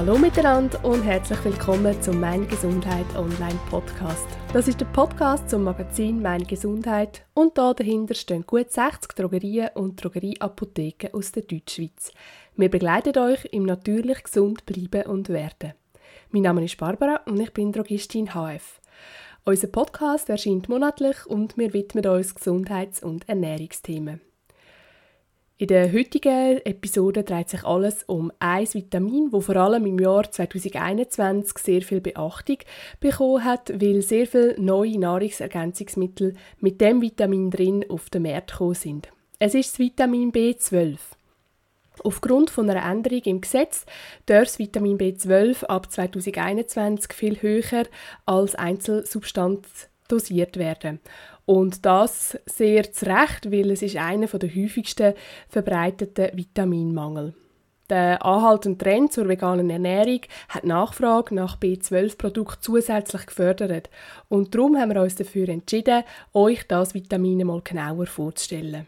Hallo miteinander und herzlich willkommen zum Meine Gesundheit Online Podcast. Das ist der Podcast zum Magazin Meine Gesundheit und da dahinter stehen gut 60 Drogerien und Drogerieapotheken aus der Deutschschweiz. Wir begleiten euch im natürlich gesund bleiben und werden. Mein Name ist Barbara und ich bin Drogistin HF. Unser Podcast erscheint monatlich und wir widmen uns Gesundheits- und Ernährungsthemen. In der heutigen Episode dreht sich alles um ein Vitamin, das vor allem im Jahr 2021 sehr viel Beachtung bekommen hat, weil sehr viele neue Nahrungsergänzungsmittel mit dem Vitamin drin auf den Markt gekommen sind. Es ist das Vitamin B12. Aufgrund von einer Änderung im Gesetz darf das Vitamin B12 ab 2021 viel höher als Einzelsubstanz dosiert werden. Und das sehr zu Recht, weil es ist einer der häufigsten verbreiteten Vitaminmangel. Der anhaltende Trend zur veganen Ernährung hat die Nachfrage nach B12-Produkten zusätzlich gefördert. Und darum haben wir uns dafür entschieden, euch das Vitamin mal genauer vorzustellen.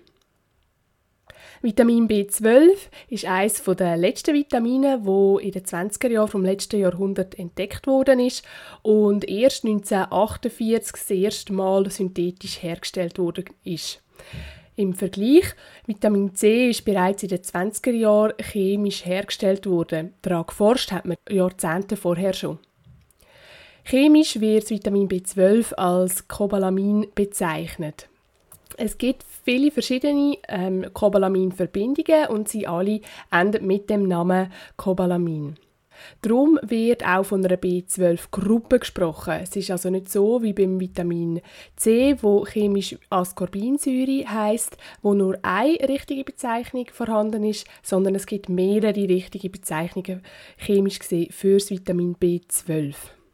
Vitamin B12 ist eines der letzten Vitamine, das in den 20er Jahren vom letzten Jahrhundert entdeckt worden ist und erst 1948 das erste Mal synthetisch hergestellt worden ist. Im Vergleich, Vitamin C ist bereits in den 20er Jahren chemisch hergestellt worden. Daran geforscht hat man Jahrzehnte vorher schon. Chemisch wird das Vitamin B12 als Cobalamin bezeichnet. Es gibt viele verschiedene Cobalamin-Verbindungen und sie alle enden mit dem Namen Cobalamin. Darum wird auch von einer B12-Gruppe gesprochen. Es ist also nicht so wie beim Vitamin C, wo chemisch Ascorbinsäure heisst, wo nur eine richtige Bezeichnung vorhanden ist, sondern es gibt mehrere richtige Bezeichnungen chemisch gesehen für das Vitamin B12.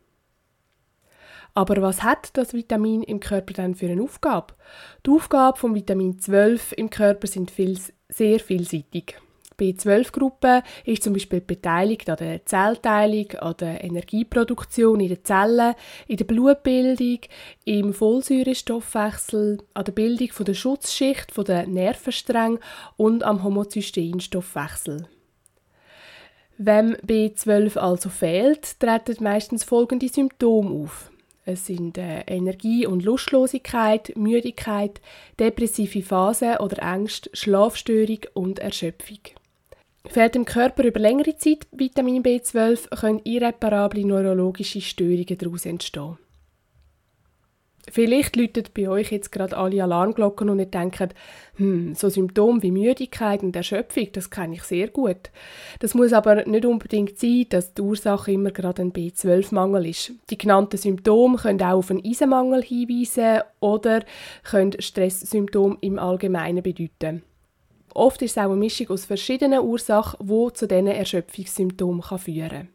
Aber was hat das Vitamin im Körper dann für eine Aufgabe? Die Aufgaben von Vitamin 12 im Körper sind sehr vielseitig. Die B12-Gruppe ist zum Beispiel beteiligt an der Zellteilung, an der Energieproduktion in den Zellen, in der Blutbildung, im Folsäurestoffwechsel, an der Bildung der Schutzschicht der Nervenstränge und am Homozysteinstoffwechsel. Wenn B12 also fehlt, treten meistens folgende Symptome auf. Es sind Energie- und Lustlosigkeit, Müdigkeit, depressive Phasen oder Ängste, Schlafstörung und Erschöpfung. Fehlt im Körper über längere Zeit Vitamin B12, können irreparable neurologische Störungen daraus entstehen. Vielleicht läuten bei euch jetzt gerade alle Alarmglocken und ihr denkt, so Symptome wie Müdigkeit und Erschöpfung, das kenne ich sehr gut. Das muss aber nicht unbedingt sein, dass die Ursache immer gerade ein B12-Mangel ist. Die genannten Symptome können auch auf einen Eisenmangel hinweisen oder können Stresssymptome im Allgemeinen bedeuten. Oft ist es auch eine Mischung aus verschiedenen Ursachen, die zu diesen Erschöpfungssymptomen führen kann.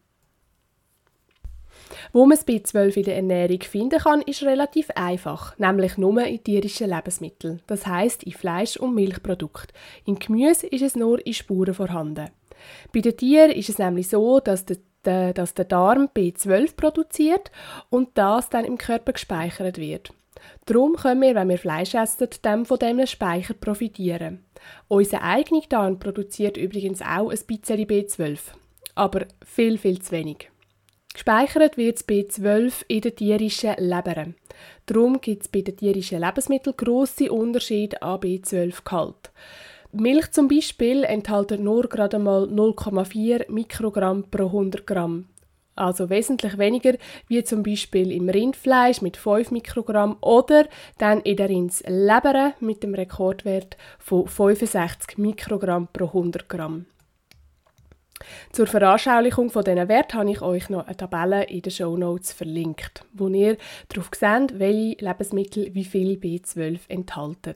Wo man das B12 in der Ernährung finden kann, ist relativ einfach, nämlich nur in tierischen Lebensmitteln, das heisst in Fleisch- und Milchprodukten. Im Gemüse ist es nur in Spuren vorhanden. Bei den Tieren ist es nämlich so, dass der Darm B12 produziert und das dann im Körper gespeichert wird. Darum können wir, wenn wir Fleisch essen, dann von diesem Speicher profitieren. Unser eigener Darm produziert übrigens auch ein bisschen B12, aber viel zu wenig. Gespeichert wird das B12 in den tierischen Lebern. Darum gibt es bei den tierischen Lebensmitteln grosse Unterschiede an B12-Gehalt. Milch zum Beispiel enthält nur gerade mal 0,4 Mikrogramm pro 100 Gramm. Also wesentlich weniger wie zum Beispiel im Rindfleisch mit 5 Mikrogramm oder dann in der Rindsleber mit dem Rekordwert von 65 Mikrogramm pro 100 Gramm. Zur Veranschaulichung von diesen Werten habe ich euch noch eine Tabelle in den Shownotes verlinkt, wo ihr darauf seht, welche Lebensmittel wie viel B12 enthalten.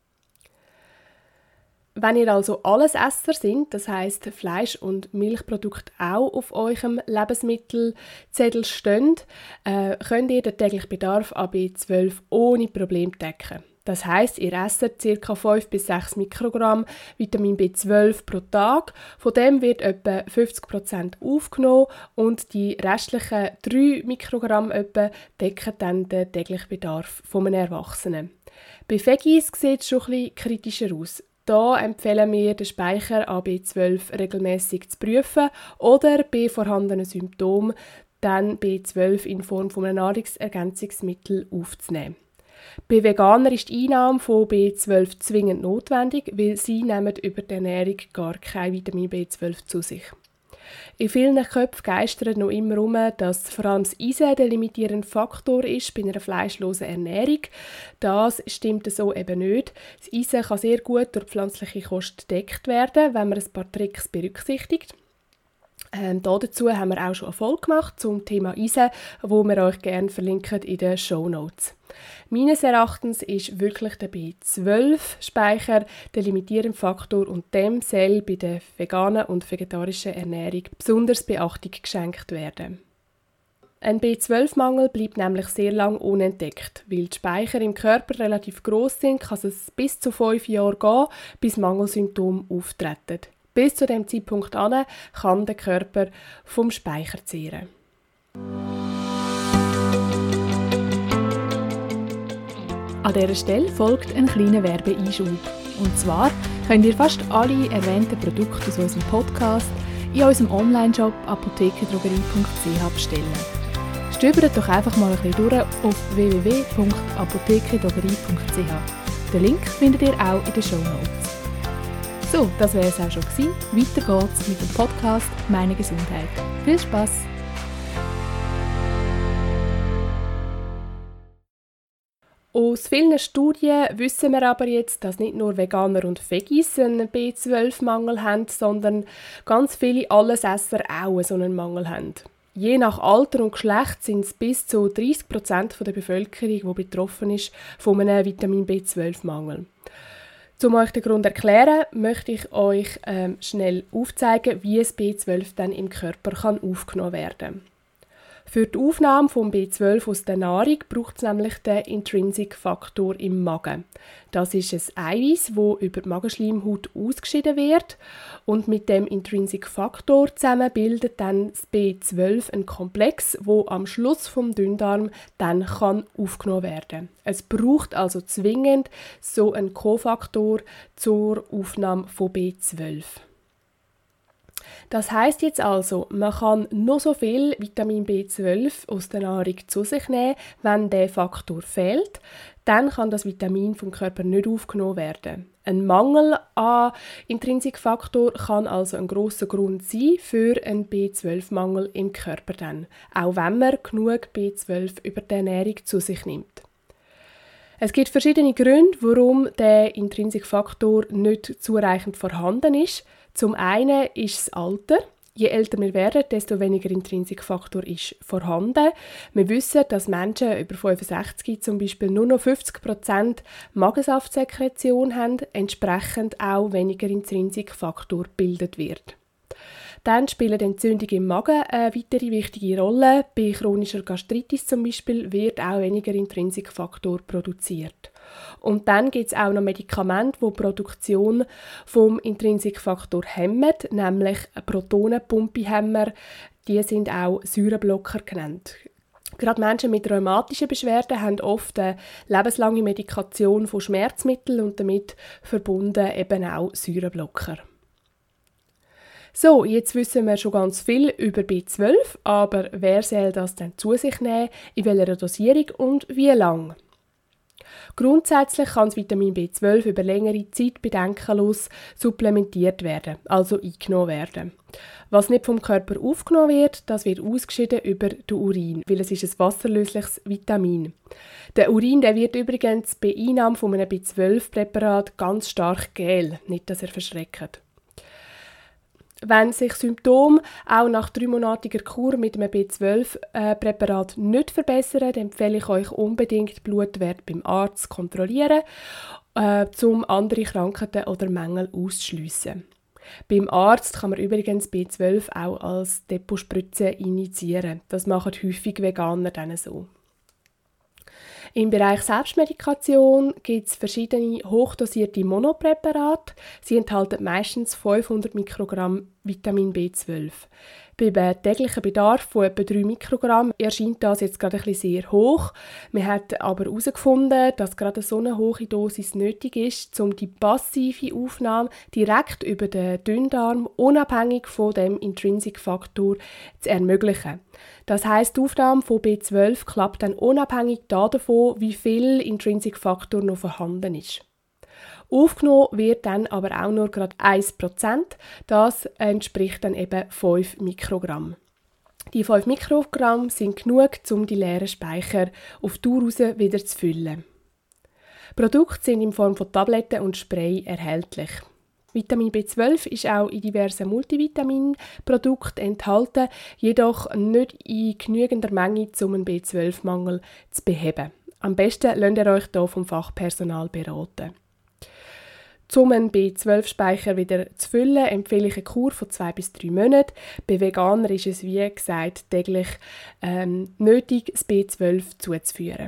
Wenn ihr also Allesesser sind, das heisst Fleisch- und Milchprodukte auch auf eurem Lebensmittelzettel stehen, könnt ihr den täglichen Bedarf an B12 ohne Probleme decken. Das heisst, ihr esst ca. 5 bis 6 Mikrogramm Vitamin B12 pro Tag. Von dem wird etwa 50% aufgenommen und die restlichen 3 Mikrogramm etwa decken dann den täglichen Bedarf eines Erwachsenen. Bei Veggies sieht es schon etwas kritischer aus. Da empfehlen wir, den Speicher an B12 regelmäßig zu prüfen oder bei vorhandenen Symptomen dann B12 in Form von einem Nahrungsergänzungsmittel aufzunehmen. Bei Veganern ist die Einnahme von B12 zwingend notwendig, weil sie nehmen über die Ernährung gar kein Vitamin B12 zu sich. In vielen Köpfen geistert noch immer herum, dass vor allem das Eisen der limitierende Faktor ist bei einer fleischlosen Ernährung. Das stimmt so eben nicht. Das Eisen kann sehr gut durch pflanzliche Kost gedeckt werden, wenn man ein paar Tricks berücksichtigt. Dazu haben wir auch schon eine Folge gemacht zum Thema Eisen, wo wir euch gerne verlinken in den Shownotes. Meines Erachtens ist wirklich der B12-Speicher der limitierende Faktor und dem soll bei der veganen und vegetarischen Ernährung besonders Beachtung geschenkt werden. Ein B12-Mangel bleibt nämlich sehr lang unentdeckt. Weil die Speicher im Körper relativ gross sind, kann es bis zu 5 Jahre gehen, bis Mangelsymptome auftreten. Bis zu dem Zeitpunkt an kann der Körper vom Speicher zehren. An dieser Stelle folgt ein kleiner Werbeeinschub. Und zwar könnt ihr fast alle erwähnten Produkte aus unserem Podcast in unserem Online-Shop apothekedrogerie.ch bestellen. Stöbert doch einfach mal ein bisschen durch auf www.apothekedrogerie.ch. Den Link findet ihr auch in den Shownotes. So, das wäre es auch schon gewesen. Weiter geht's mit dem Podcast «Meine Gesundheit». Viel Spass! Aus vielen Studien wissen wir aber jetzt, dass nicht nur Veganer und Veggies einen B12-Mangel haben, sondern ganz viele Allesesser auch so einen Mangel haben. Je nach Alter und Geschlecht sind es bis zu 30% der Bevölkerung, die betroffen ist von einem Vitamin B12-Mangel. Um euch den Grund zu erklären, möchte ich euch schnell aufzeigen, wie das B12 dann im Körper aufgenommen werden kann. Für die Aufnahme von B12 aus der Nahrung braucht es nämlich den Intrinsic-Faktor im Magen. Das ist ein Eiweiß, das über die Magenschleimhaut ausgeschieden wird. Und mit dem Intrinsic-Faktor zusammen bildet dann das B12 einen Komplex, wo am Schluss vom Dünndarm dann aufgenommen werden kann. Es braucht also zwingend so einen Kofaktor zur Aufnahme von B12. Das heisst jetzt also, man kann noch so viel Vitamin B12 aus der Nahrung zu sich nehmen, wenn der Faktor fehlt, dann kann das Vitamin vom Körper nicht aufgenommen werden. Ein Mangel an Intrinsikfaktor kann also ein grosser Grund sein für einen B12-Mangel im Körper dann, auch wenn man genug B12 über die Ernährung zu sich nimmt. Es gibt verschiedene Gründe, warum der Intrinsikfaktor nicht zureichend vorhanden ist. Zum einen ist das Alter. Je älter wir werden, desto weniger Intrinsikfaktor ist vorhanden. Wir wissen, dass Menschen über 65 zum Beispiel nur noch 50% Magensaftsekretion haben, entsprechend auch weniger Intrinsikfaktor gebildet wird. Dann spielen Entzündungen im Magen eine weitere wichtige Rolle. Bei chronischer Gastritis zum Beispiel wird auch weniger Intrinsikfaktor produziert. Und dann gibt es auch noch Medikamente, die die Produktion vom Intrinsikfaktor hemmen, nämlich Protonenpumpe-Hämmer. Die sind auch Säureblocker genannt. Gerade Menschen mit rheumatischen Beschwerden haben oft eine lebenslange Medikation von Schmerzmitteln und damit verbunden eben auch Säureblocker. So, jetzt wissen wir schon ganz viel über B12, aber wer soll das denn zu sich nehmen, in welcher Dosierung und wie lange? Grundsätzlich kann das Vitamin B12 über längere Zeit bedenkenlos supplementiert werden, also eingenommen werden. Was nicht vom Körper aufgenommen wird, das wird ausgeschieden über den Urin, weil es ist ein wasserlösliches Vitamin. Der Urin der wird übrigens bei Einnahme von einem B12-Präparat ganz stark gel, nicht dass er verschreckt. Wenn sich Symptome auch nach 3-monatiger Kur mit einem B12-Präparat nicht verbessern, dann empfehle ich euch unbedingt Blutwert beim Arzt zu kontrollieren, um andere Krankheiten oder Mängel auszuschliessen. Beim Arzt kann man übrigens B12 auch als Depotspritze injizieren. Das machen häufig Veganer dann so. Im Bereich Selbstmedikation gibt es verschiedene hochdosierte Monopräparate. Sie enthalten meistens 500 Mikrogramm Vitamin B12. Beim täglichen Bedarf von etwa 3 Mikrogramm erscheint das jetzt gerade ein bisschen sehr hoch. Man hat aber herausgefunden, dass gerade so eine hohe Dosis nötig ist, um die passive Aufnahme direkt über den Dünndarm unabhängig von dem Intrinsic-Faktor zu ermöglichen. Das heisst, die Aufnahme von B12 klappt dann unabhängig davon, wie viel Intrinsic-Faktor noch vorhanden ist. Aufgenommen wird dann aber auch nur gerade 1%. Das entspricht dann eben 5 Mikrogramm. Die 5 Mikrogramm sind genug, um die leeren Speicher auf Dauer raus wieder zu füllen. Produkte sind in Form von Tabletten und Spray erhältlich. Vitamin B12 ist auch in diversen Multivitaminprodukten enthalten, jedoch nicht in genügender Menge, um einen B12-Mangel zu beheben. Am besten lasst ihr euch hier vom Fachpersonal beraten. Um einen B12-Speicher wieder zu füllen, empfehle ich eine Kur von 2 bis 3 Monaten. Bei Veganern ist es, wie gesagt, täglich nötig, das B12 zuzuführen.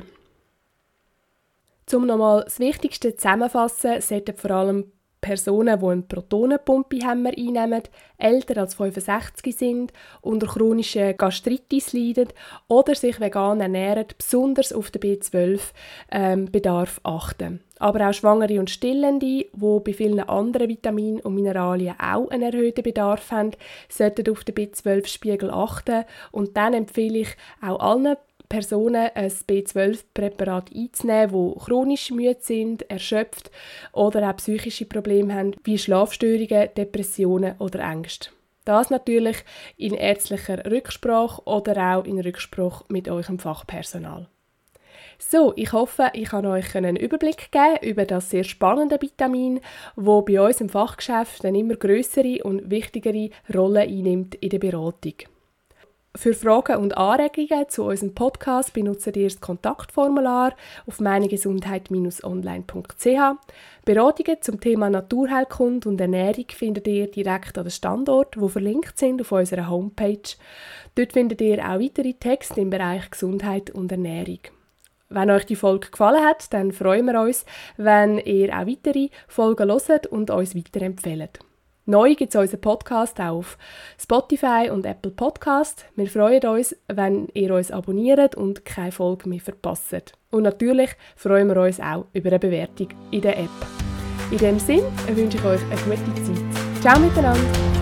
Um nochmal das Wichtigste zusammenzufassen, sollten vor allem Personen, die einen Protonenpumpenhemmer einnehmen, älter als 65 sind, unter chronischer Gastritis leiden oder sich vegan ernähren, besonders auf den B12-Bedarf achten. Aber auch Schwangere und Stillende, die bei vielen anderen Vitaminen und Mineralien auch einen erhöhten Bedarf haben, sollten auf den B12-Spiegel achten. Und dann empfehle ich auch allen Personen ein B12-Präparat einzunehmen, die chronisch müde sind, erschöpft oder auch psychische Probleme haben, wie Schlafstörungen, Depressionen oder Ängste. Das natürlich in ärztlicher Rücksprache oder auch in Rücksprache mit eurem Fachpersonal. So, ich hoffe, ich kann euch einen Überblick geben über das sehr spannende Vitamin, das bei uns im Fachgeschäft eine immer grössere und wichtigere Rolle einnimmt in der Beratung. Für Fragen und Anregungen zu unserem Podcast benutzt ihr das Kontaktformular auf meinegesundheit-online.ch. Beratungen zum Thema Naturheilkunde und Ernährung findet ihr direkt an den Standorten, die verlinkt sind auf unserer Homepage. Dort findet ihr auch weitere Texte im Bereich Gesundheit und Ernährung. Wenn euch die Folge gefallen hat, dann freuen wir uns, wenn ihr auch weitere Folgen hört und uns weiterempfehlt. Neu gibt es unseren Podcast auch auf Spotify und Apple Podcast. Wir freuen uns, wenn ihr uns abonniert und keine Folge mehr verpasst. Und natürlich freuen wir uns auch über eine Bewertung in der App. In diesem Sinne wünsche ich euch eine gute Zeit. Ciao miteinander!